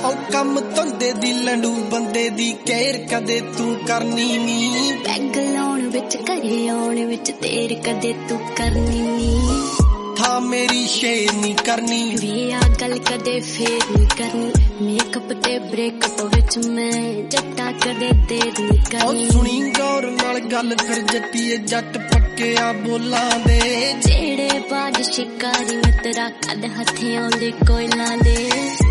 ओ कम धंधे दी लंडू बंदे दी केयर कदे तू करनी नी पैग लाउण विच घरे आउण विच देर कदे तू करनी नी था मेरी शेर नी करनी वे आ गल कदे फेर नी करनी मेकअप ते ब्रेकअप विच मैं जट्टा कदे देर नी करनी ओ सुनी गौर नाल गल फिर जट्टीए जट पक्किया बोलां दे जेड़े बाज शिकारी मित्रा कद हथे आउंदे कोयलां दे